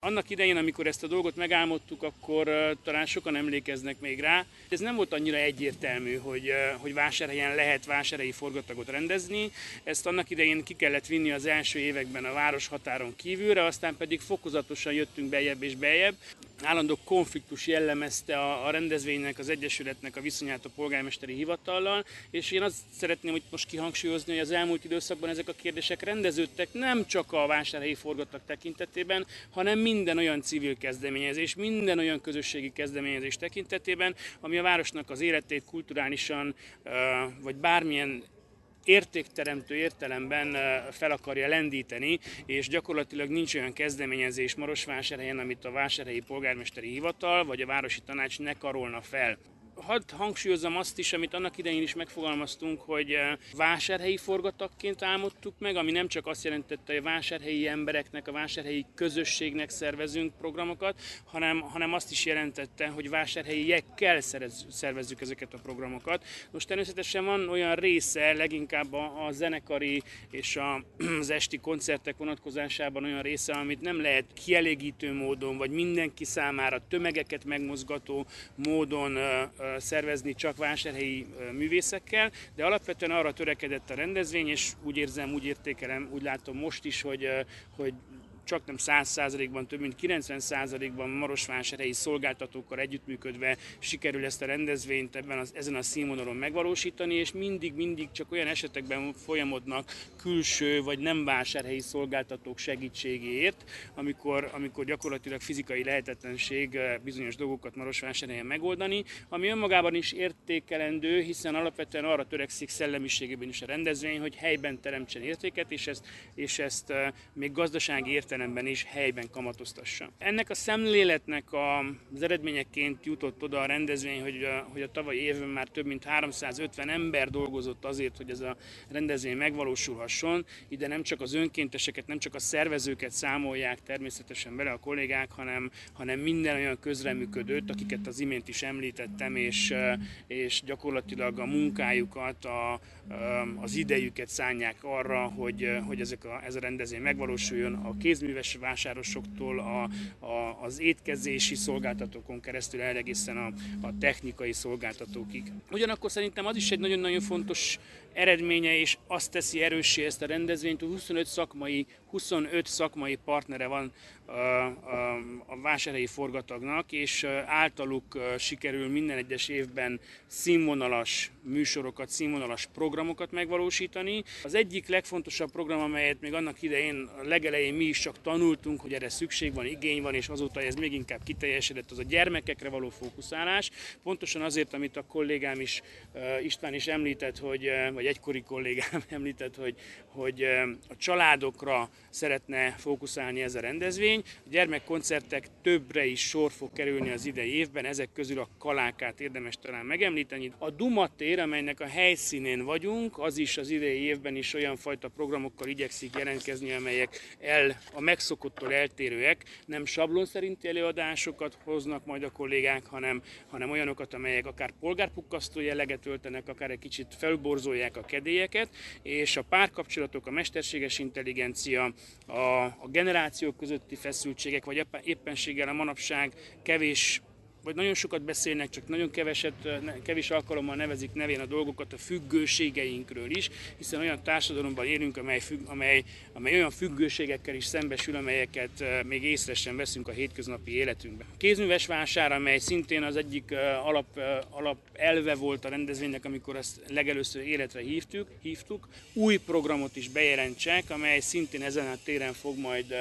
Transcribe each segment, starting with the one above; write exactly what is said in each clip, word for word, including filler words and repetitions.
Annak idején, amikor ezt a dolgot megálmodtuk, akkor talán sokan emlékeznek még rá. Ez nem volt annyira egyértelmű, hogy, hogy Vásárhelyen lehet vásárhelyi forgatagot rendezni. Ezt annak idején ki kellett vinni az első években a városhatáron kívülre, aztán pedig fokozatosan jöttünk beljebb és beljebb. Állandó konfliktus jellemezte a, a rendezvénynek, az egyesületnek a viszonyát a polgármesteri hivatallal, és én azt szeretném hogy most kihangsúlyozni, hogy az elmúlt időszakban ezek a kérdések rendeződtek nem csak a vásárhelyi forgatak tekintetében, hanem minden olyan civil kezdeményezés, minden olyan közösségi kezdeményezés tekintetében, ami a városnak az életét kulturálisan vagy bármilyen értékteremtő értelemben fel akarja lendíteni, és gyakorlatilag nincs olyan kezdeményezés Marosvásárhelyen, amit a vásárhelyi polgármesteri hivatal vagy a városi tanács ne karolna fel. Hadd hangsúlyozzam azt is, amit annak idején is megfogalmaztunk, hogy vásárhelyi forgatakként álmodtuk meg, ami nem csak azt jelentette, hogy a vásárhelyi embereknek, a vásárhelyi közösségnek szervezünk programokat, hanem, hanem azt is jelentette, hogy vásárhelyiekkel szervezzük ezeket a programokat. Most természetesen van olyan része, leginkább a, a zenekari és a, az esti koncertek vonatkozásában olyan része, amit nem lehet kielégítő módon, vagy mindenki számára tömegeket megmozgató módon szervezni csak vásárhelyi művészekkel, de alapvetően arra törekedett a rendezvény, és úgy érzem, úgy értékelem, úgy látom most is, hogy, hogy csak nem száz százalékban, több mint kilencven százalékban marosvásárhelyi szolgáltatókkal együttműködve sikerül ezt a rendezvényt ebben az, ezen a színvonalon megvalósítani, és mindig-mindig csak olyan esetekben folyamodnak külső vagy nem vásárhelyi szolgáltatók segítségéért, amikor, amikor gyakorlatilag fizikai lehetetlenség bizonyos dolgokat Marosvásárhelyen megoldani, ami önmagában is értékelendő, hiszen alapvetően arra törekszik szellemiségében is a rendezvény, hogy helyben teremtsen értéket, és ezt, és ezt még gazdasági értelemben is helyben kamatoztassa. Ennek a szemléletnek az eredményeként jutott oda a rendezvény, hogy a, hogy a tavalyi évben már több mint háromszázötven ember dolgozott azért, hogy ez a rendezvény megvalósulhasson. Ide nem csak az önkénteseket, nem csak a szervezőket számolják természetesen bele a kollégák, hanem, hanem minden olyan közreműködőt, akiket az imént is említettem, és, és gyakorlatilag a munkájukat, a, az idejüket szánják arra, hogy, hogy ezek a, ez a rendezvény megvalósuljon. A kézműves vásárosoktól a, a, az étkezési szolgáltatókon keresztül el egészen a, a technikai szolgáltatókig. Ugyanakkor szerintem az is egy nagyon-nagyon fontos eredménye, és azt teszi erőssé ezt a rendezvényt, hogy huszonöt szakmai, huszonöt szakmai partnere van a, a, a vásárhelyi forgatagnak, és általuk sikerül minden egyes évben színvonalas műsorokat, színvonalas programokat megvalósítani. Az egyik legfontosabb program, amelyet még annak idején, a legelején mi is csak tanultunk, hogy erre szükség van, igény van, és azóta ez még inkább kiteljesedett, az a gyermekekre való fókuszálás. Pontosan azért, amit a kollégám is, István is említett, hogy, vagy egykori kollégám említett, hogy, hogy a családokra szeretne fókuszálni ez a rendezvény. A gyermekkoncertek többre is sor fog kerülni az idei évben, ezek közül a Kalákát érdemes talán megemlíteni. A Duma tér, amelynek a helyszínén vagyunk, az is az idei évben is olyan fajta programokkal igyekszik jelentkezni, amelyek el, a megszokottól eltérőek, nem sablon szerinti előadásokat hoznak majd a kollégák, hanem, hanem olyanokat, amelyek akár polgárpukkasztó jelleget öltenek, akár egy kicsit felborzolják a kedélyeket, és a párkapcsolatok, a mesterséges intelligencia, a, a generációk közötti feszültségek, vagy éppenséggel a manapság kevés, vagy nagyon sokat beszélnek, csak nagyon keveset, kevés alkalommal nevezik nevén a dolgokat, a függőségeinkről is, hiszen olyan társadalomban élünk, amely, függ, amely, amely olyan függőségekkel is szembesül, amelyeket még észre sem veszünk a hétköznapi életünkben. A kézműves vásár, amely szintén az egyik alap, alap elve volt a rendezvénynek, amikor ezt legelőször életre hívtuk, hívtuk, új programot is bejelentsek, amely szintén ezen a téren fog majd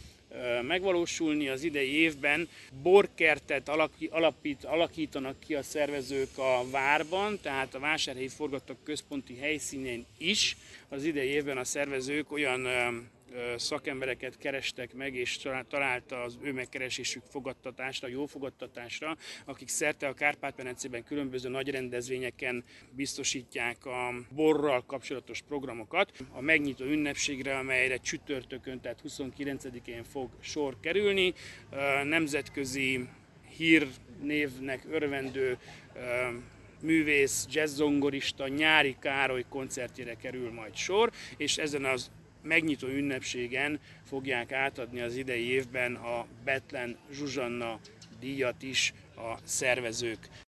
megvalósulni az idei évben. Borkertet alapít, alakítanak ki a szervezők a várban, tehát a vásárhelyi forgatók központi helyszínén is. Az idei évben a szervezők olyan szakembereket kerestek meg, és találta az ő megkeresésük fogadtatásra, jó fogadtatásra, akik szerte a Kárpát-medencében különböző nagy rendezvényeken biztosítják a borral kapcsolatos programokat. A megnyitó ünnepségre, amelyre csütörtökön, tehát huszonkilencedikén fog sor kerülni, nemzetközi hírnévnek örvendő művész, jazzzongorista, Nyári Károly koncertjére kerül majd sor, és ezen az megnyitó ünnepségen fogják átadni az idei évben a Bethlen Zsuzsanna díjat is a szervezők.